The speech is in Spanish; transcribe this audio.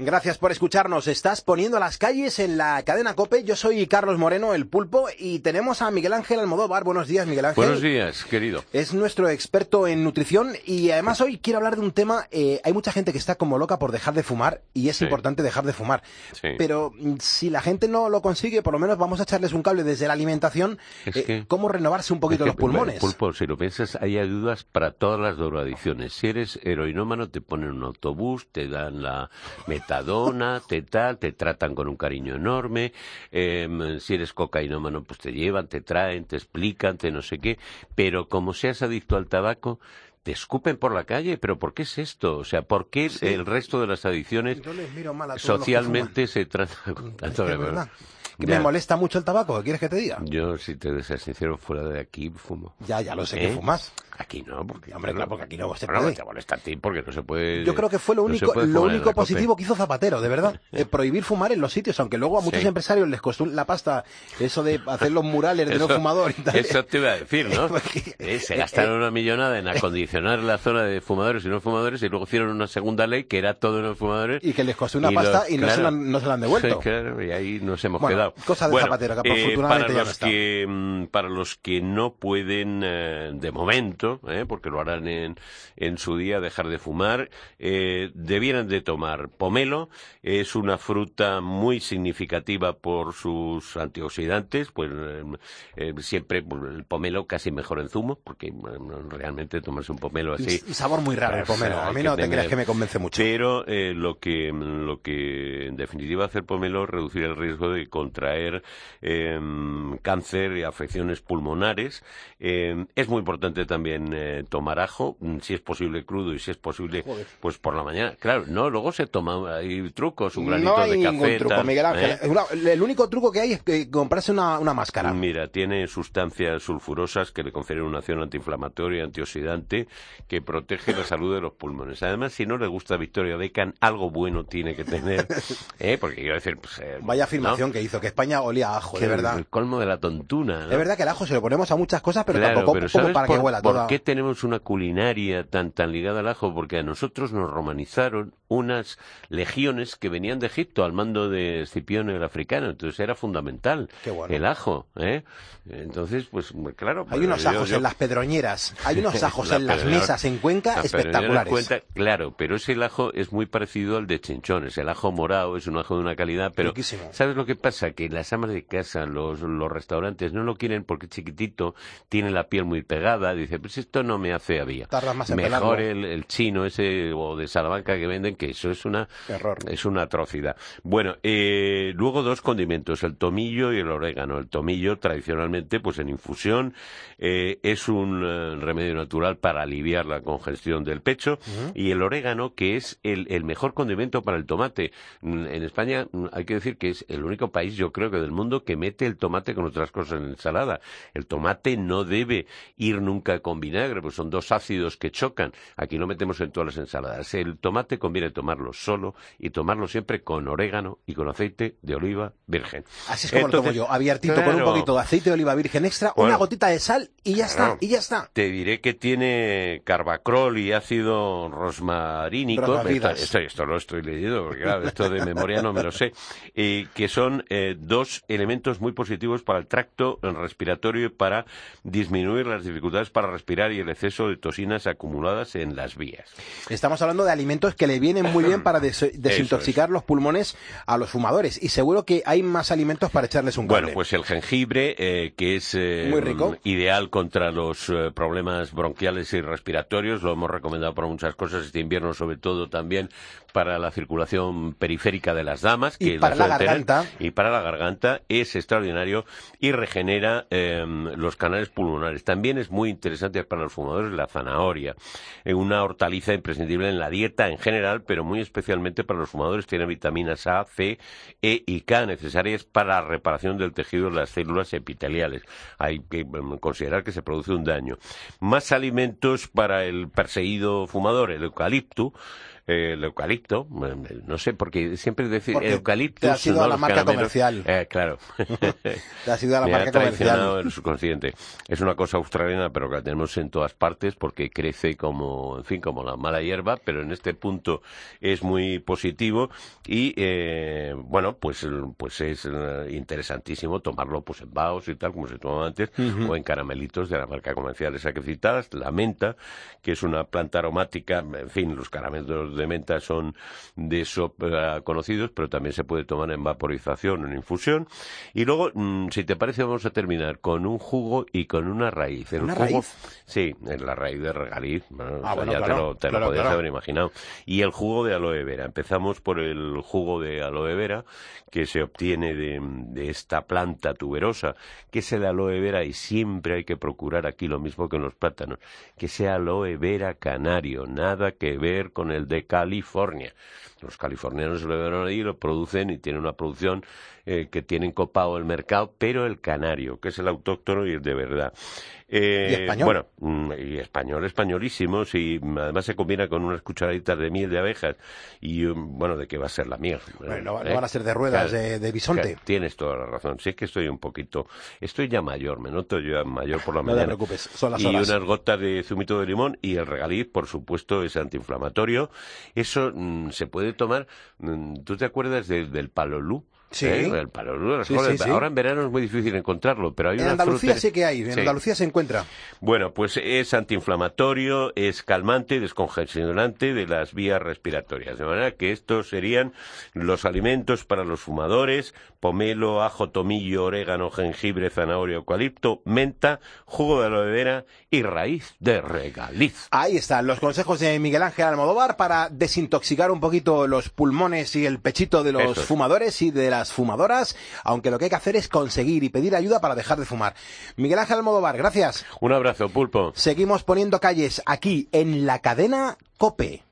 Gracias por escucharnos. Estás poniendo las calles en la cadena COPE. Yo soy Carlos Moreno, el Pulpo, y tenemos a Miguel Ángel Almodóvar. Buenos días, Miguel Ángel. Buenos días, querido. Es nuestro experto en nutrición y además hoy quiero hablar de un tema. Hay mucha gente que está como loca por dejar de fumar y es importante dejar de fumar. Sí. Pero si la gente no lo consigue, por lo menos vamos a echarles un cable desde la alimentación. ¿Cómo renovarse un poquito los pulmones? Pulpo, si lo piensas, hay ayudas para todas las drogadicciones. Si eres heroinómano, te ponen un autobús, te dan la metadona, te tratan con un cariño enorme. Si eres cocainómano, pues te llevan, te traen, te explican, te no sé qué. Pero como seas adicto al tabaco, te escupen por la calle. ¿Pero por qué es esto? O sea, ¿por qué el resto de las adicciones socialmente se trata con tanto de que me molesta mucho el tabaco? ¿Qué quieres que te diga? Yo, si te voy a ser sincero, fuera de aquí fumo. Ya lo sé que fumas. Aquí no, porque... Hombre, claro, porque aquí no se puede. puede. Te molesta a ti porque no se puede... Yo creo que fue lo único positivo que hizo Zapatero, de verdad. Prohibir fumar en los sitios, aunque luego a muchos empresarios les costó la pasta eso de hacer los murales de no fumador y tal. Eso te iba a decir, ¿no? Se gastaron una millonada en acondicionar la zona de fumadores y no fumadores y luego hicieron una segunda ley que era todo no fumadores. Y que les costó una pasta y no se la han devuelto. Claro, y ahí nos hemos quedado. Cosa de Zapatero, que afortunadamente ya no está. Para los que no pueden, de momento, porque lo harán en su día, dejar de fumar, debieran de tomar pomelo. Es una fruta muy significativa por sus antioxidantes, pues siempre el pomelo casi mejor en zumo, porque realmente tomarse un pomelo así... Un sabor muy raro el pomelo, a mí no te creas que me convence mucho. Pero lo que en definitiva hace el pomelo es reducir el riesgo de contraer cáncer y afecciones pulmonares. Es muy importante también tomar ajo, si es posible crudo y si es posible pues por la mañana. Claro, no, luego se toma, hay trucos, un granito de café. No hay ningún truco, Miguel Ángel. El único truco que hay es comprarse una máscara. Mira, tiene sustancias sulfurosas que le confieren una acción antiinflamatoria y antioxidante que protege la salud de los pulmones. Además, si no le gusta Victoria Beckham, algo bueno tiene que tener, porque quiero decir... Vaya afirmación que hizo, que España olía a ajo, de verdad. El colmo de la tontuna, ¿no? Es verdad que el ajo se lo ponemos a muchas cosas, pero tampoco como para que huela toda. ¿Por qué tenemos una culinaria tan ligada al ajo? Porque a nosotros nos romanizaron unas legiones que venían de Egipto al mando de Escipión el africano, entonces era fundamental el ajo, Entonces, pues claro... Hay unos ajos en las pedroñeras, hay unos ajos en las mesas en Cuenca espectaculares. Claro, pero ese ajo es muy parecido al de Chinchones, el ajo morado es un ajo de una calidad, pero riquísimo. ¿Sabes lo que pasa? Que las amas de casa, los restaurantes no lo quieren porque es chiquitito, tiene la piel muy pegada, dice, pues esto no me hace avía. Tardas más en Mejor el chino ese o de Salamanca que venden, que eso es una atrocidad. Bueno, luego dos condimentos, el tomillo y el orégano. El tomillo tradicionalmente, pues en infusión, es un remedio natural para aliviar la congestión del pecho, y el orégano, que es el mejor condimento para el tomate. En España hay que decir que es el único país, yo creo que del mundo, que mete el tomate con otras cosas en ensalada. El tomate no debe ir nunca con vinagre, pues son dos ácidos que chocan. Aquí lo metemos en todas las ensaladas. El tomate conviene tomarlo solo y tomarlo siempre con orégano y con aceite de oliva virgen. Así es como lo tomo yo, abiertito, con un poquito de aceite de oliva virgen extra, una gotita de sal y ya está. Te diré que tiene carbacrol y ácido rosmarínico. Esto lo estoy leyendo, porque claro, esto de memoria no me lo sé. Que son dos elementos muy positivos para el tracto respiratorio y para disminuir las dificultades para respirar y el exceso de toxinas acumuladas en las vías. Estamos hablando de alimentos que le vienen muy bien para desintoxicar los pulmones a los fumadores, y seguro que hay más alimentos para echarles un cable. Bueno, pues el jengibre, que es muy rico, ideal contra los problemas bronquiales y respiratorios, lo hemos recomendado para muchas cosas este invierno, sobre todo también para la circulación periférica de las damas, que y para la garganta. Y para la garganta es extraordinario y regenera los canales pulmonares. También es muy interesante para los fumadores la zanahoria, una hortaliza imprescindible en la dieta en general, pero muy especialmente para los fumadores. Tiene vitaminas A, C, E y K necesarias para la reparación del tejido de las células epiteliales. Hay que considerar que se produce un daño. Más alimentos para el perseguido fumador: el eucalipto, el eucalipto, no sé, porque siempre decir porque eucalipto... Te ha sido la marca comercial. Claro. Te ha sido la marca comercial. El subconsciente. Es una cosa australiana, pero que la tenemos en todas partes porque crece como, en fin, como la mala hierba, pero en este punto es muy positivo y, bueno, pues es interesantísimo tomarlo pues en vaos y tal, como se tomaba antes, o en caramelitos de la marca comercial esa que citas, la menta, que es una planta aromática, en fin, los caramelos de menta son de eso conocidos, pero también se puede tomar en vaporización o en infusión. Y luego, si te parece, vamos a terminar con un jugo y con una raíz. ¿Una raíz? Sí, la raíz de regaliz. Bueno, bueno, ya claro, te lo podías haber imaginado. Y el jugo de aloe vera. Empezamos por el jugo de aloe vera, que se obtiene de esta planta tuberosa, que es el aloe vera, y siempre hay que procurar aquí lo mismo que en los plátanos, que sea aloe vera canario, nada que ver con el de California. Los californianos lo ven ahí, lo producen y tienen una producción que tienen copado el mercado, pero el canario, que es el autóctono y el de verdad. ¿Y español? Bueno, y español, españolísimo, y además se combina con unas cucharaditas de miel de abejas, y bueno, ¿de qué va a ser la miel? Bueno, no van a ser de ruedas, claro, de bisonte. Claro, tienes toda la razón. Sí, es que estoy ya mayor, me noto ya mayor por la no mañana. No te preocupes, son las horas. Y unas gotas de zumito de limón, y el regaliz, por supuesto, es antiinflamatorio. Eso se puede tomar. ¿Tú te acuerdas del palolú? Sí. El palolú, sí. Ahora en verano es muy difícil encontrarlo, pero hay en una Andalucía fruta... sí que hay, en Andalucía se encuentra. Bueno, pues es antiinflamatorio, es calmante, descongestionante de las vías respiratorias, de manera que estos serían los alimentos para los fumadores: pomelo, ajo, tomillo, orégano, jengibre, zanahoria, eucalipto, menta, jugo de aloe vera y raíz de regaliz. Ahí están los consejos de Miguel Ángel Almodóvar para desintoxicar un poquito los pulmones y el pechito de los fumadores y de las fumadoras, aunque lo que hay que hacer es conseguir y pedir ayuda para dejar de fumar. Miguel Ángel Almodóvar, gracias. Un abrazo, Pulpo. Seguimos poniendo calles aquí en la cadena COPE.